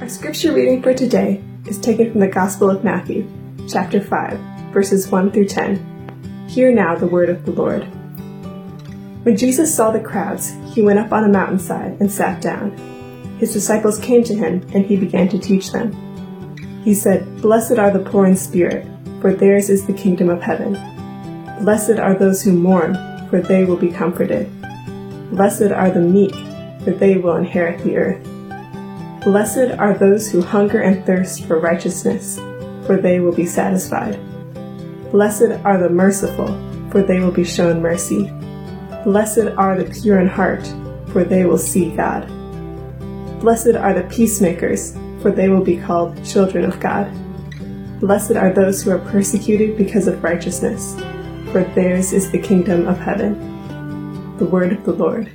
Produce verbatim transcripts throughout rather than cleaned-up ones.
Our scripture reading for today is taken from the Gospel of Matthew, chapter five, verses one through ten. Hear now the word of the Lord. When Jesus saw the crowds, he went up on a mountainside and sat down. His disciples came to him, and he began to teach them. He said, "Blessed are the poor in spirit, for theirs is the kingdom of heaven. Blessed are those who mourn, for they will be comforted. Blessed are the meek, for they will inherit the earth. Blessed are those who hunger and thirst for righteousness, for they will be satisfied. Blessed are the merciful, for they will be shown mercy. Blessed are the pure in heart, for they will see God. Blessed are the peacemakers, for they will be called children of God. Blessed are those who are persecuted because of righteousness, for theirs is the kingdom of heaven." The word of the Lord.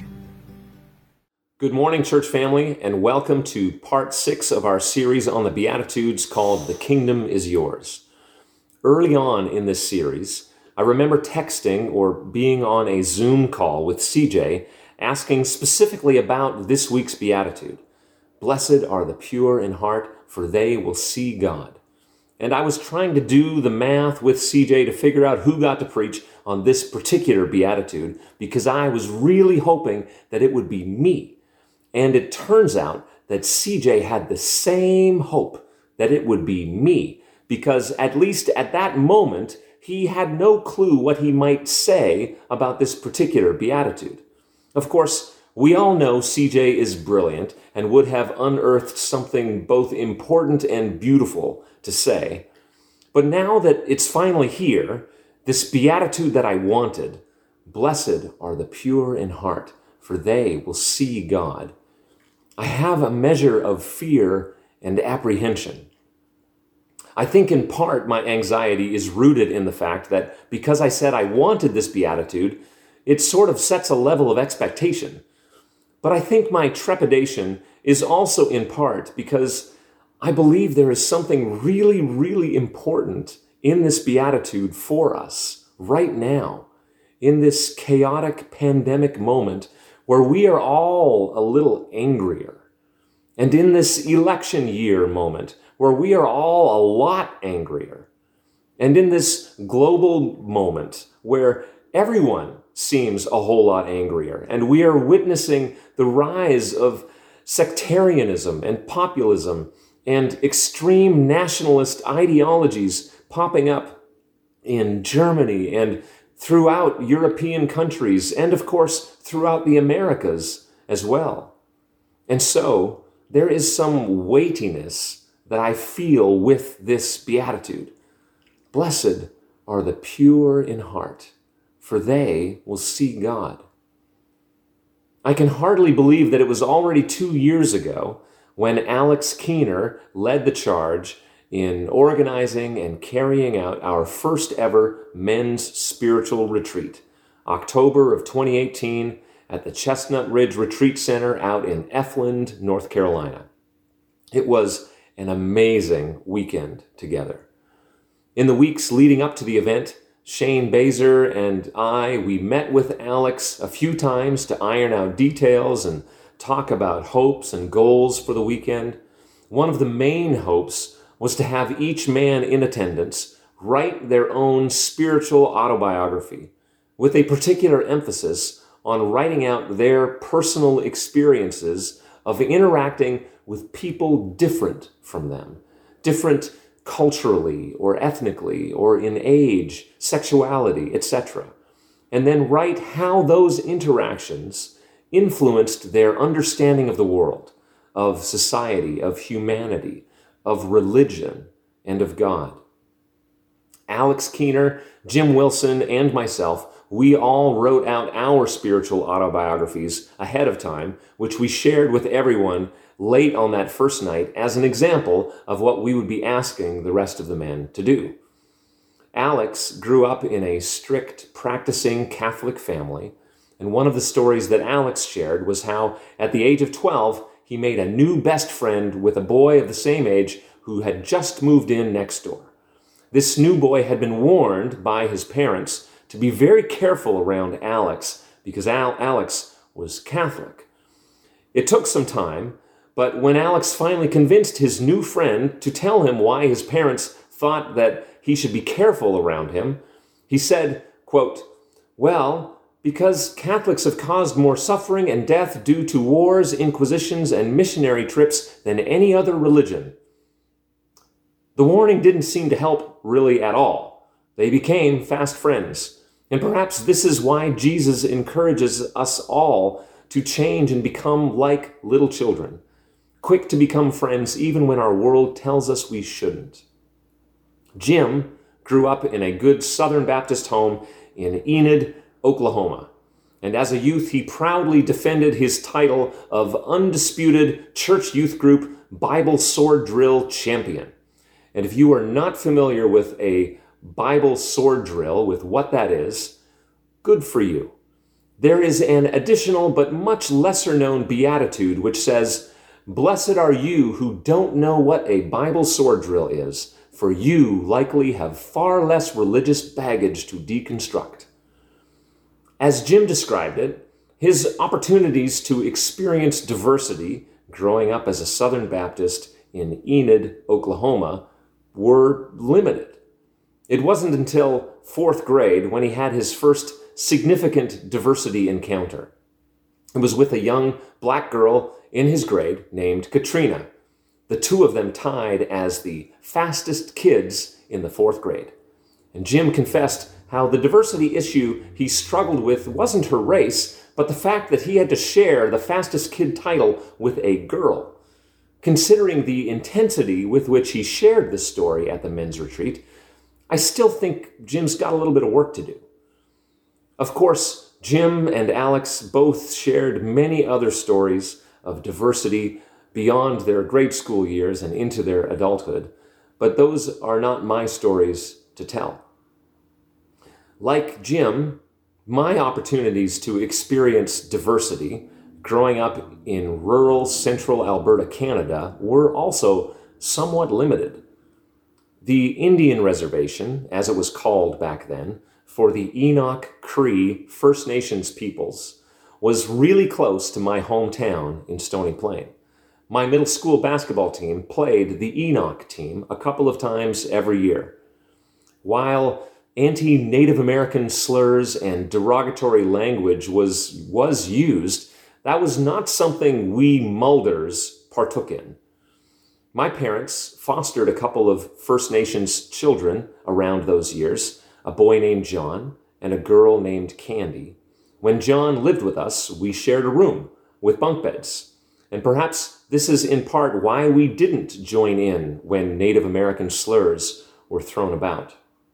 Good morning, church family, and welcome to part six of our series on the Beatitudes called The Kingdom is Yours. Early on in this series, I remember texting or being on a Zoom call with C J asking specifically about this week's Beatitude. Blessed are the pure in heart, for they will see God. And I was trying to do the math with C J to figure out who got to preach on this particular Beatitude because I was really hoping that it would be me. And it turns out that C J had the same hope that it would be me, because at least at that moment, he had no clue what he might say about this particular beatitude. Of course, we all know C J is brilliant and would have unearthed something both important and beautiful to say. But now that it's finally here, this beatitude that I wanted, blessed are the pure in heart, for they will see God, I have a measure of fear and apprehension. I think in part my anxiety is rooted in the fact that because I said I wanted this beatitude, it sort of sets a level of expectation. But I think my trepidation is also in part because I believe there is something really, really important in this beatitude for us right now, in this chaotic pandemic moment where we are all a little angrier. And in this election year moment where we are all a lot angrier. And in this global moment where everyone seems a whole lot angrier. And we are witnessing the rise of sectarianism and populism and extreme nationalist ideologies popping up in Germany and throughout European countries, and of course, throughout the Americas as well. And so, there is some weightiness that I feel with this beatitude. Blessed are the pure in heart, for they will see God. I can hardly believe that it was already two years ago when Alex Keener led the charge in organizing and carrying out our first ever men's spiritual retreat, October of twenty eighteen at the Chestnut Ridge Retreat Center out in Efland, North Carolina. It was an amazing weekend together. In the weeks leading up to the event, Shane Bazer and I, we met with Alex a few times to iron out details and talk about hopes and goals for the weekend. One of the main hopes was to have each man in attendance write their own spiritual autobiography with a particular emphasis on writing out their personal experiences of interacting with people different from them, different culturally or ethnically or in age, sexuality, et cetera, and then write how those interactions influenced their understanding of the world, of society, of humanity, of religion, and of God. Alex Keener, Jim Wilson, and myself, we all wrote out our spiritual autobiographies ahead of time, which we shared with everyone late on that first night as an example of what we would be asking the rest of the men to do. Alex grew up in a strict, practicing Catholic family, and one of the stories that Alex shared was how, at the age of twelve, he made a new best friend with a boy of the same age who had just moved in next door. This new boy had been warned by his parents to be very careful around Alex because Al- Alex was Catholic. It took some time, But when Alex finally convinced his new friend to tell him why his parents thought that he should be careful around him, he said, quote, "Well, because Catholics have caused more suffering and death due to wars, inquisitions, and missionary trips than any other religion." The warning didn't seem to help really at all. They became fast friends. And perhaps this is why Jesus encourages us all to change and become like little children, quick to become friends even when our world tells us we shouldn't. Jim grew up in a good Southern Baptist home in Enid, Oklahoma. And as a youth, he proudly defended his title of undisputed church youth group Bible sword drill champion. And if you are not familiar with a Bible sword drill, with what that is, good for you. There is an additional but much lesser known beatitude which says, "Blessed are you who don't know what a Bible sword drill is, for you likely have far less religious baggage to deconstruct." As Jim described it, his opportunities to experience diversity growing up as a Southern Baptist in Enid, Oklahoma, were limited. It wasn't until fourth grade when he had his first significant diversity encounter. It was with a young black girl in his grade named Katrina. The two of them tied as the fastest kids in the fourth grade. And Jim confessed how the diversity issue he struggled with wasn't her race, but the fact that he had to share the fastest kid title with a girl. Considering the intensity with which he shared this story at the men's retreat, I still think Jim's got a little bit of work to do. Of course, Jim and Alex both shared many other stories of diversity beyond their grade school years and into their adulthood, but those are not my stories to tell. Like Jim, my opportunities to experience diversity growing up in rural central Alberta, Canada, were also somewhat limited. The Indian Reservation, as it was called back then, for the Enoch Cree First Nations peoples, was really close to my hometown in Stony Plain. My middle school basketball team played the Enoch team a couple of times every year. While anti-Native American slurs and derogatory language was, was used, that was not something we Mulders partook in. My parents fostered a couple of First Nations children around those years, a boy named John and a girl named Candy. When John lived with us, we shared a room with bunk beds. And perhaps this is in part why we didn't join in when Native American slurs were thrown about.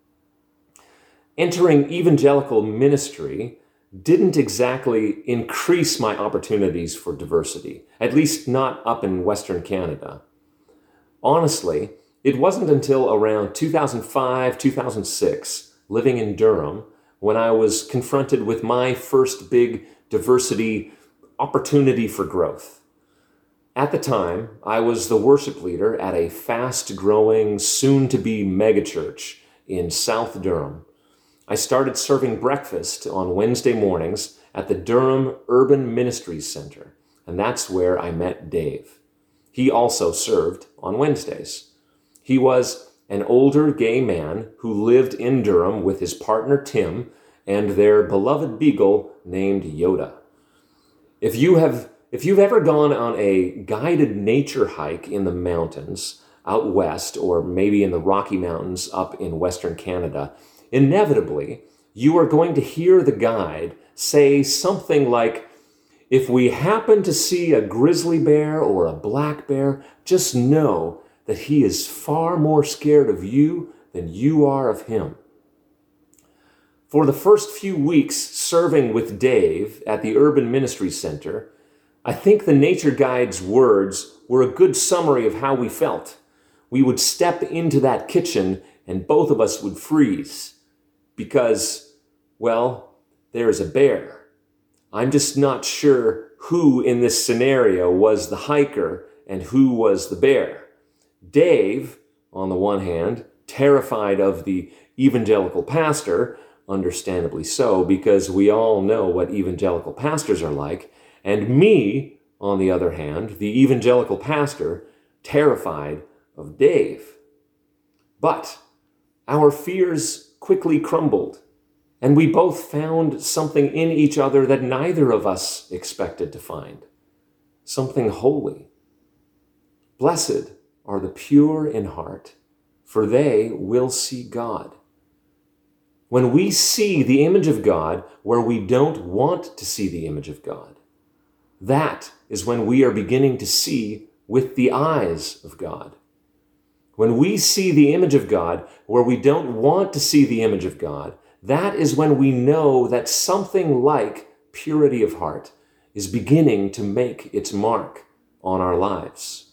Entering evangelical ministry didn't exactly increase my opportunities for diversity, at least not up in Western Canada. Honestly, it wasn't until around two thousand five, two thousand six, living in Durham, when I was confronted with my first big diversity opportunity for growth. At the time, I was the worship leader at a fast-growing, soon-to-be megachurch in South Durham. I started serving breakfast on Wednesday mornings at the Durham Urban Ministries Center, and that's where I met Dave. He also served on Wednesdays. He was an older gay man who lived in Durham with his partner Tim and their beloved beagle named Yoda. If you have, if you've ever gone on a guided nature hike in the mountains out west, or maybe in the Rocky Mountains up in Western Canada, inevitably, you are going to hear the guide say something like, "If we happen to see a grizzly bear or a black bear, just know that he is far more scared of you than you are of him." For the first few weeks serving with Dave at the Urban Ministry Center, I think the nature guide's words were a good summary of how we felt. We would step into that kitchen and both of us would freeze. Because, well, there is a bear. I'm just not sure who in this scenario was the hiker and who was the bear. Dave, on the one hand, terrified of the evangelical pastor, understandably so, because we all know what evangelical pastors are like, and me, on the other hand, the evangelical pastor, terrified of Dave. But our fears quickly crumbled, and we both found something in each other that neither of us expected to find, something holy. Blessed are the pure in heart, for they will see God. When we see the image of God where we don't want to see the image of God, that is when we are beginning to see with the eyes of God. When we see the image of God where we don't want to see the image of God, that is when we know that something like purity of heart is beginning to make its mark on our lives.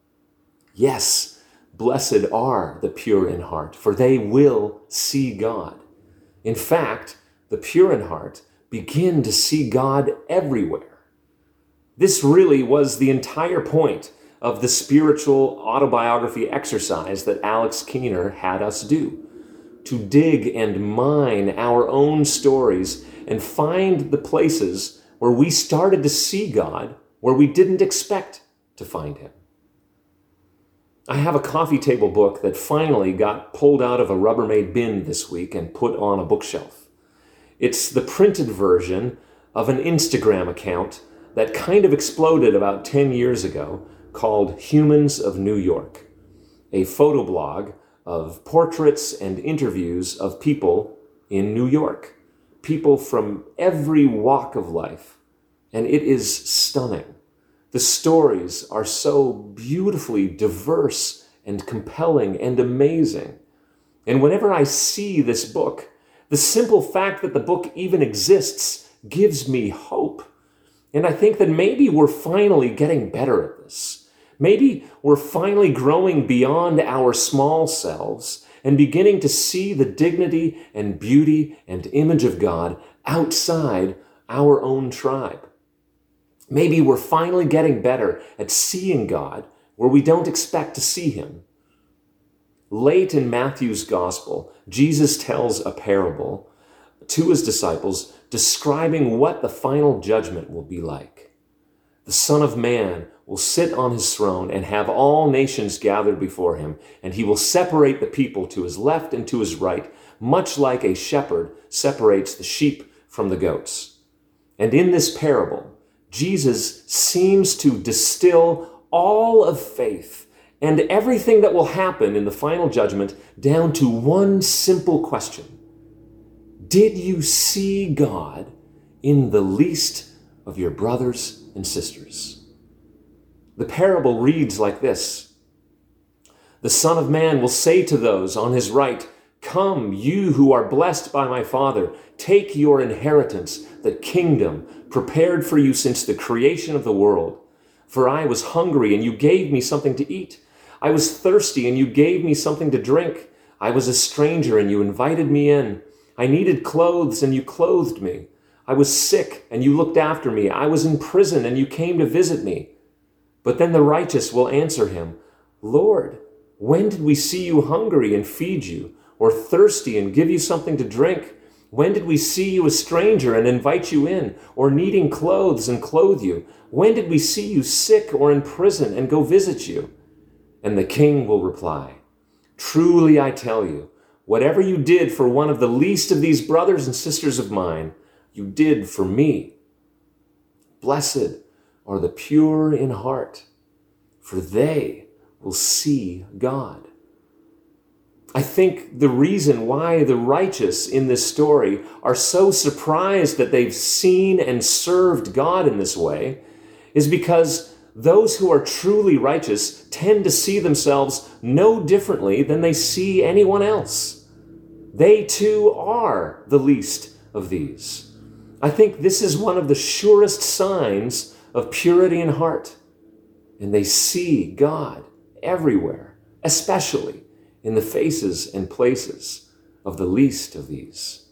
Yes, blessed are the pure in heart, for they will see God. In fact, the pure in heart begin to see God everywhere. This really was the entire point of the spiritual autobiography exercise that Alex Keener had us do, to dig and mine our own stories and find the places where we started to see God where we didn't expect to find him. I have a coffee table book that finally got pulled out of a Rubbermaid bin this week and put on a bookshelf. It's the printed version of an Instagram account that kind of exploded about ten years ago called Humans of New York, a photo blog of portraits and interviews of people in New York, people from every walk of life, and it is stunning. The stories are so beautifully diverse and compelling and amazing. And whenever I see this book, the simple fact that the book even exists gives me hope. And I think that maybe we're finally getting better at this. Maybe we're finally growing beyond our small selves and beginning to see the dignity and beauty and image of God outside our own tribe. Maybe we're finally getting better at seeing God where we don't expect to see him. Late in Matthew's gospel, Jesus tells a parable to his disciples describing what the final judgment will be like. The Son of Man will sit on his throne and have all nations gathered before him, and he will separate the people to his left and to his right, much like a shepherd separates the sheep from the goats. And in this parable, Jesus seems to distill all of faith and everything that will happen in the final judgment down to one simple question. Did you see God in the least of your brothers and sisters? The parable reads like this. The Son of Man will say to those on his right, "Come, you who are blessed by my Father, take your inheritance, the kingdom prepared for you since the creation of the world. For I was hungry, and you gave me something to eat. I was thirsty, and you gave me something to drink. I was a stranger, and you invited me in. I needed clothes, and you clothed me. I was sick, and you looked after me. I was in prison, and you came to visit me." But then the righteous will answer him, "Lord, when did we see you hungry and feed you, or thirsty and give you something to drink? When did we see you a stranger and invite you in, or needing clothes and clothe you? When did we see you sick or in prison and go visit you?" And the king will reply, "Truly I tell you, whatever you did for one of the least of these brothers and sisters of mine, you did for me. Blessed are the pure in heart, for they will see God." I think the reason why the righteous in this story are so surprised that they've seen and served God in this way is because those who are truly righteous tend to see themselves no differently than they see anyone else. They too are the least of these. I think this is one of the surest signs of purity in heart. And they see God everywhere, especially in the faces and places of the least of these.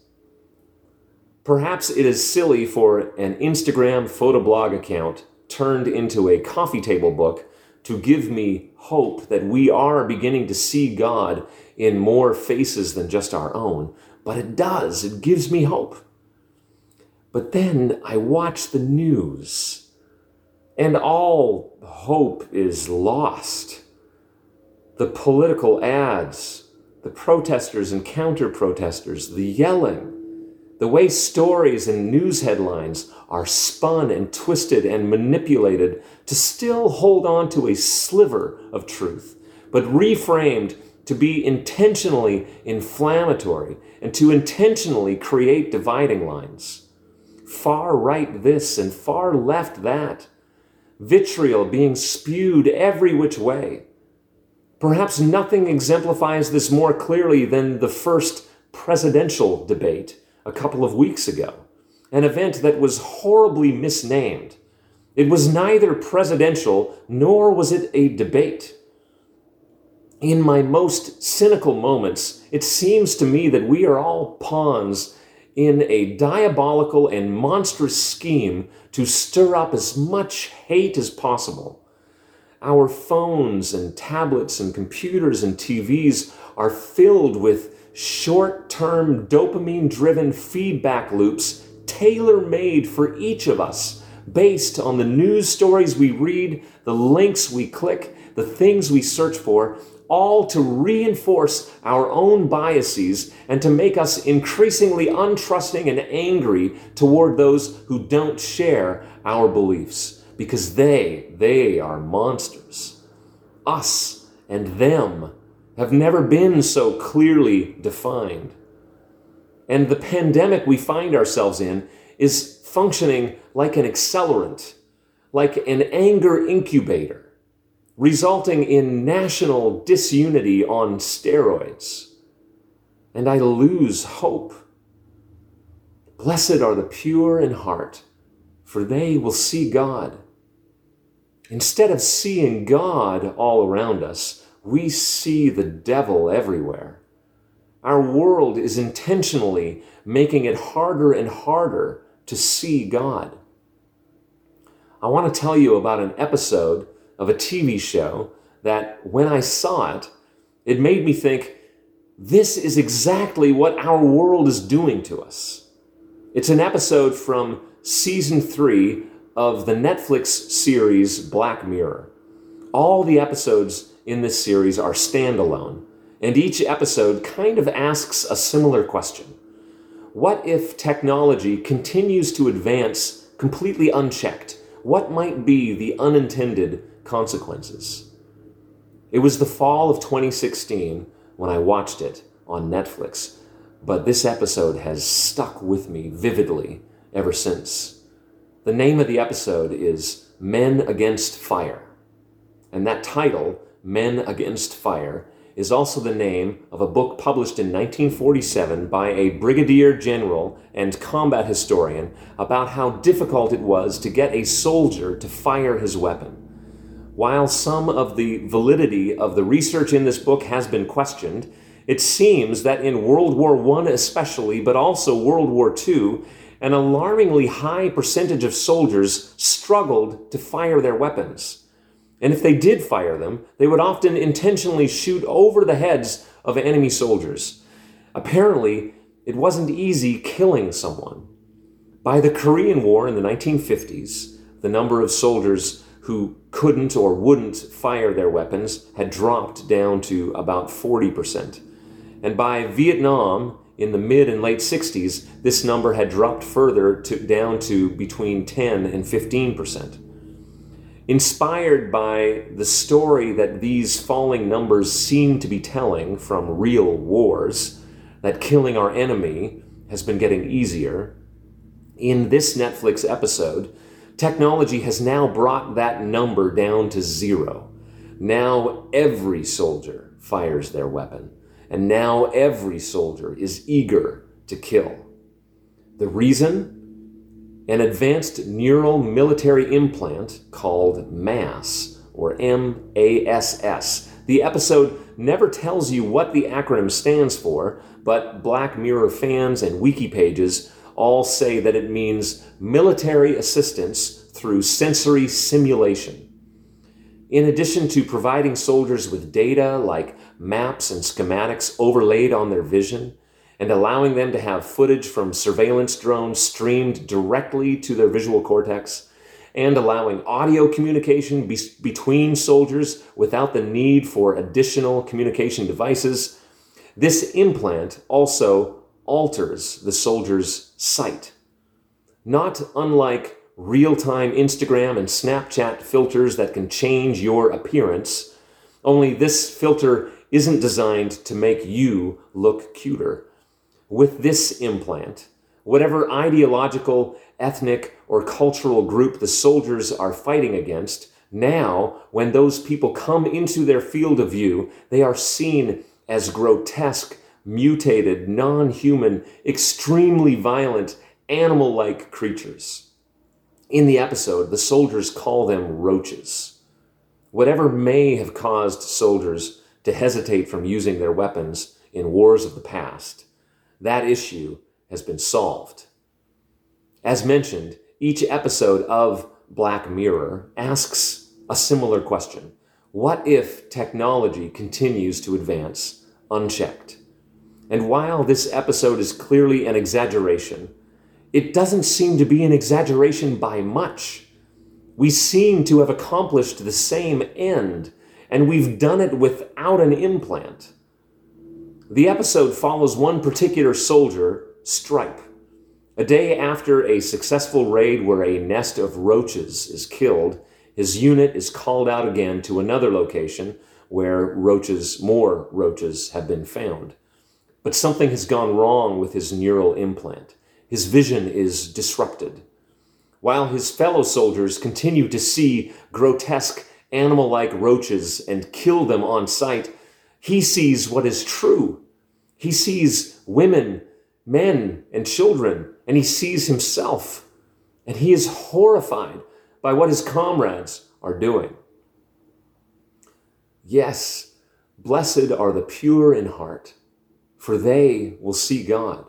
Perhaps it is silly for an Instagram photoblog account turned into a coffee table book to give me hope that we are beginning to see God in more faces than just our own, but it does. It gives me hope. But then I watch the news, and all hope is lost. The political ads, the protesters and counter-protesters, the yelling, the way stories and news headlines are spun and twisted and manipulated to still hold on to a sliver of truth, but reframed to be intentionally inflammatory and to intentionally create dividing lines. Far right this and far left that. Vitriol being spewed every which way. Perhaps nothing exemplifies this more clearly than the first presidential debate a couple of weeks ago, an event that was horribly misnamed. It was neither presidential nor was it a debate. In my most cynical moments, it seems to me that we are all pawns in a diabolical and monstrous scheme to stir up as much hate as possible. Our phones and tablets and computers and T Vs are filled with short-term dopamine-driven feedback loops tailor-made for each of us based on the news stories we read, the links we click, the things we search for, all to reinforce our own biases and to make us increasingly untrusting and angry toward those who don't share our beliefs, because they, they are monsters. Us and them have never been so clearly defined. And the pandemic we find ourselves in is functioning like an accelerant, like an anger incubator, resulting in national disunity on steroids. And I lose hope. Blessed are the pure in heart, for they will see God. Instead of seeing God all around us, we see the devil everywhere. Our world is intentionally making it harder and harder to see God. I want to tell you about an episode of a T V show that, when I saw it, it made me think, this is exactly what our world is doing to us. It's an episode from season three of the Netflix series Black Mirror. All the episodes in this series are standalone, and each episode kind of asks a similar question. What if technology continues to advance completely unchecked? What might be the unintended consequences? It was the fall of twenty sixteen when I watched it on Netflix, but this episode has stuck with me vividly ever since. The name of the episode is Men Against Fire, and that title, Men Against Fire, is also the name of a book published in nineteen forty-seven by a brigadier general and combat historian about how difficult it was to get a soldier to fire his weapon. While some of the validity of the research in this book has been questioned, it seems that in World War One especially, but also World War Two, an alarmingly high percentage of soldiers struggled to fire their weapons. And if they did fire them, they would often intentionally shoot over the heads of enemy soldiers. Apparently, it wasn't easy killing someone. By the Korean War in the nineteen fifties, the number of soldiers who couldn't or wouldn't fire their weapons had dropped down to about forty percent. And by Vietnam, in the mid and late sixties, this number had dropped further to, down to between ten and fifteen percent. Inspired by the story that these falling numbers seem to be telling from real wars, that killing our enemy has been getting easier, in this Netflix episode, technology has now brought that number down to zero. Now every soldier fires their weapon, and now every soldier is eager to kill. The reason? An advanced neural military implant called MASS, or M A S S. The episode never tells you what the acronym stands for, but Black Mirror fans and wiki pages all say that it means military assistance through sensory simulation. In addition to providing soldiers with data like maps and schematics overlaid on their vision, and allowing them to have footage from surveillance drones streamed directly to their visual cortex, and allowing audio communication be- between soldiers without the need for additional communication devices. This implant also alters the soldier's sight. Not unlike real-time Instagram and Snapchat filters that can change your appearance, only this filter isn't designed to make you look cuter. With this implant, whatever ideological, ethnic, or cultural group the soldiers are fighting against, now, when those people come into their field of view, they are seen as grotesque, mutated, non-human, extremely violent, animal-like creatures. In the episode, the soldiers call them roaches. Whatever may have caused soldiers to hesitate from using their weapons in wars of the past, that issue has been solved. As mentioned, each episode of Black Mirror asks a similar question. What if technology continues to advance unchecked? And while this episode is clearly an exaggeration, it doesn't seem to be an exaggeration by much. We seem to have accomplished the same end, and we've done it without an implant. The episode follows one particular soldier, Stripe. A day after a successful raid where a nest of roaches is killed, his unit is called out again to another location where roaches, more roaches have been found. But something has gone wrong with his neural implant. His vision is disrupted. While his fellow soldiers continue to see grotesque animal-like roaches and kill them on sight, he sees what is true. He sees women, men, and children, and he sees himself. And he is horrified by what his comrades are doing. Yes, blessed are the pure in heart, for they will see God.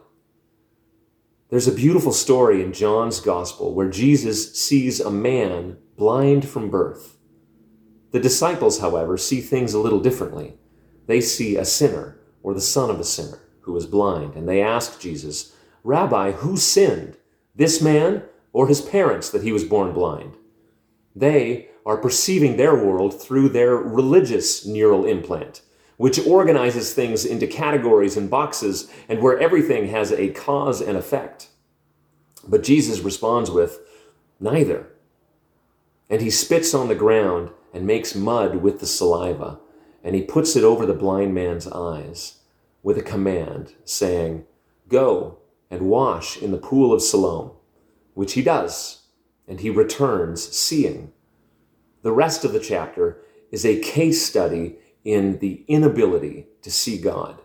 There's a beautiful story in John's Gospel where Jesus sees a man blind from birth. The disciples, however, see things a little differently. They see a sinner, or the son of a sinner, who is blind, and they ask Jesus, "Rabbi, who sinned, this man or his parents, that he was born blind?" They are perceiving their world through their religious neural implant, which organizes things into categories and boxes, and where everything has a cause and effect. But Jesus responds with, "Neither." And he spits on the ground and makes mud with the saliva, and he puts it over the blind man's eyes with a command, saying, "Go and wash in the pool of Siloam," which he does, and he returns seeing. The rest of the chapter is a case study in the inability to see God.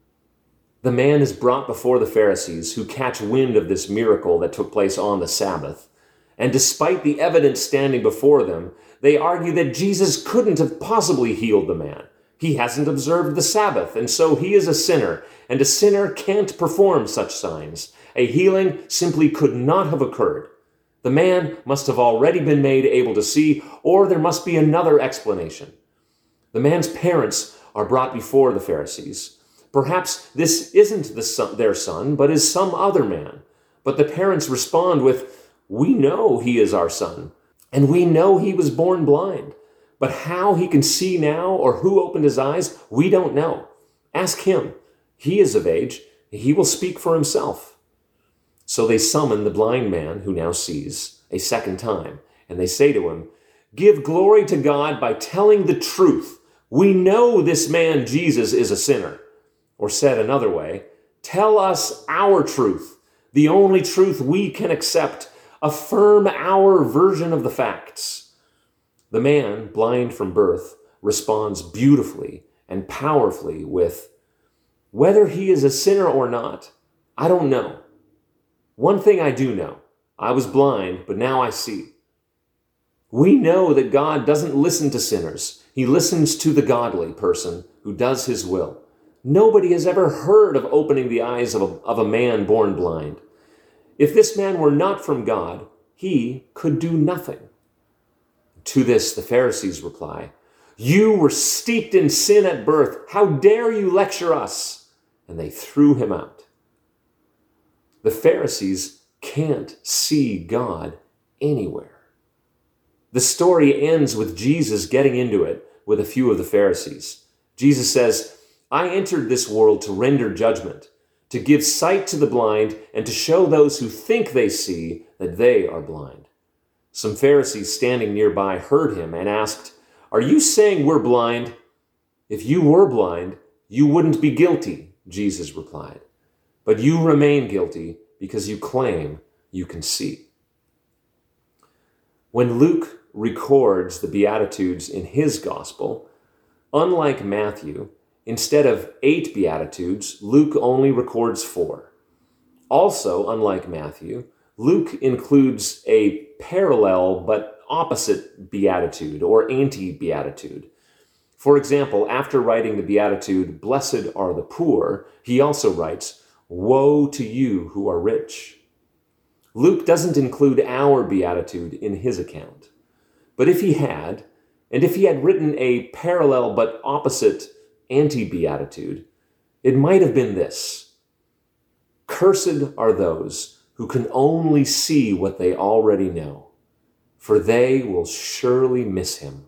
The man is brought before the Pharisees, who catch wind of this miracle that took place on the Sabbath. And despite the evidence standing before them, they argue that Jesus couldn't have possibly healed the man. He hasn't observed the Sabbath, and so he is a sinner, and a sinner can't perform such signs. A healing simply could not have occurred. The man must have already been made able to see, or there must be another explanation. The man's parents are brought before the Pharisees. Perhaps this isn't the son, their son, but is some other man. But the parents respond with, "We know he is our son, and we know he was born blind. But how he can see now or who opened his eyes, we don't know. Ask him. He is of age. He will speak for himself." So they summon the blind man, who now sees, a second time, and they say to him, "Give glory to God by telling the truth. We know this man Jesus is a sinner." Or said another way, tell us our truth, the only truth we can accept. Affirm our version of the facts. The man, blind from birth, responds beautifully and powerfully with, "Whether he is a sinner or not, I don't know. One thing I do know, I was blind, but now I see." We know that God doesn't listen to sinners. He listens to the godly person who does his will. Nobody has ever heard of opening the eyes of a, of a man born blind. If this man were not from God, he could do nothing. To this, the Pharisees reply, "You were steeped in sin at birth. How dare you lecture us?" And they threw him out. The Pharisees can't see God anywhere. The story ends with Jesus getting into it with a few of the Pharisees. Jesus says, "I entered this world to render judgment, to give sight to the blind, and to show those who think they see that they are blind." Some Pharisees standing nearby heard him and asked, "Are you saying we're blind?" "If you were blind, you wouldn't be guilty," Jesus replied. "But you remain guilty because you claim you can see." When Luke records the Beatitudes in his gospel, unlike Matthew, instead of eight Beatitudes, Luke only records four. Also, unlike Matthew, Luke includes a parallel but opposite beatitude or anti-beatitude. For example, after writing the beatitude, "Blessed are the poor," he also writes, "Woe to you who are rich." Luke doesn't include our beatitude in his account. But if he had, and if he had written a parallel but opposite anti-beatitude, it might have been this: "Cursed are those who can only see what they already know, for they will surely miss him."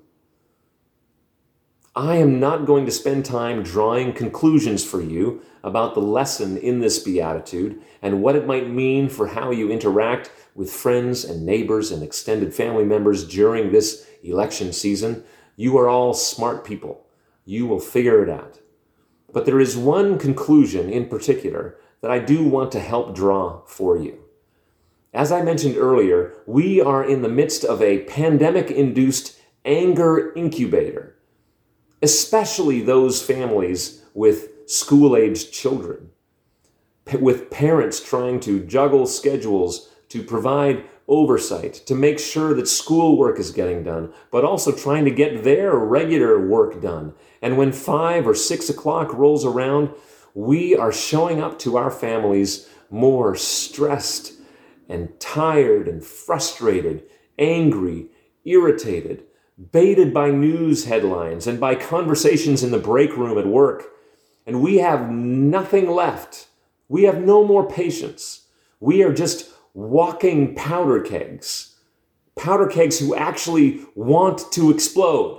I am not going to spend time drawing conclusions for you about the lesson in this beatitude and what it might mean for how you interact with friends and neighbors and extended family members during this election season. You are all smart people. You will figure it out. But there is one conclusion in particular that I do want to help draw for you. As I mentioned earlier, we are in the midst of a pandemic-induced anger incubator, especially those families with school-aged children, with parents trying to juggle schedules to provide oversight, to make sure that schoolwork is getting done, but also trying to get their regular work done. And when five or six o'clock rolls around, we are showing up to our families more stressed and tired and frustrated, angry, irritated, baited by news headlines and by conversations in the break room at work. And we have nothing left. We have no more patience. We are just walking powder kegs. Powder kegs who actually want to explode.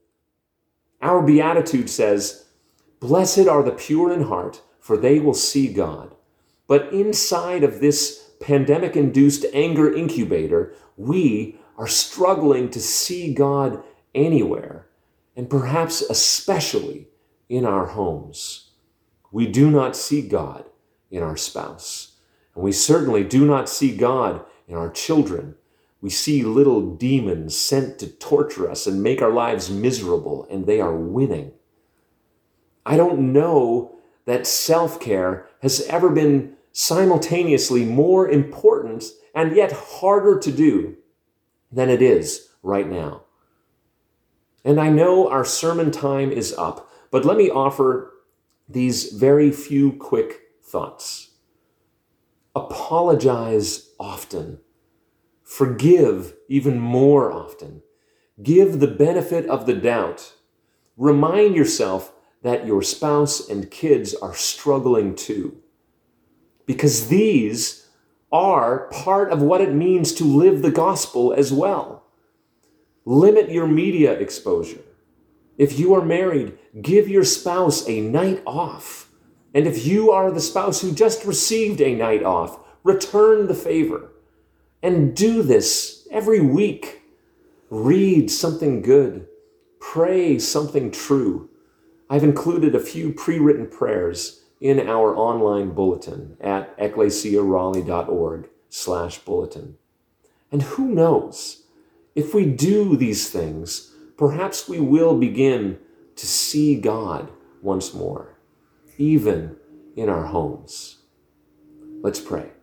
Our beatitude says, "Blessed are the pure in heart, for they will see God." But inside of this pandemic-induced anger incubator, we are struggling to see God anywhere, and perhaps especially in our homes. We do not see God in our spouse, and we certainly do not see God in our children. We see little demons sent to torture us and make our lives miserable, and they are winning. I don't know that self-care has ever been simultaneously more important and yet harder to do than it is right now. And I know our sermon time is up, but let me offer these very few quick thoughts. Apologize often. Forgive even more often. Give the benefit of the doubt. Remind yourself that your spouse and kids are struggling too. Because these are part of what it means to live the gospel as well. Limit your media exposure. If you are married, give your spouse a night off. And if you are the spouse who just received a night off, return the favor. And do this every week. Read something good. Pray something true. I've included a few pre-written prayers in our online bulletin at ecclesiaraleigh.org slash bulletin. And who knows, if we do these things, perhaps we will begin to see God once more, even in our homes. Let's pray.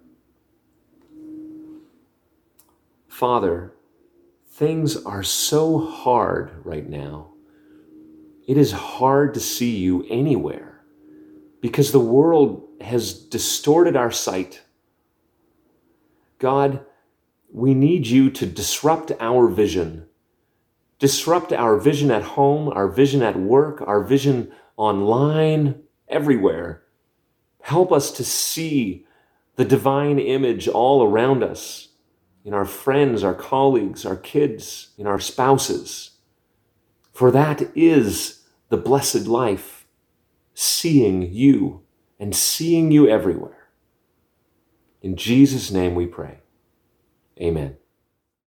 Father, things are so hard right now. It is hard to see you anywhere because the world has distorted our sight. God, we need you to disrupt our vision. Disrupt our vision at home, our vision at work, our vision online, everywhere. Help us to see the divine image all around us in our friends, our colleagues, our kids, in our spouses. For that is the blessed life, seeing you and seeing you everywhere. In Jesus' name we pray. Amen.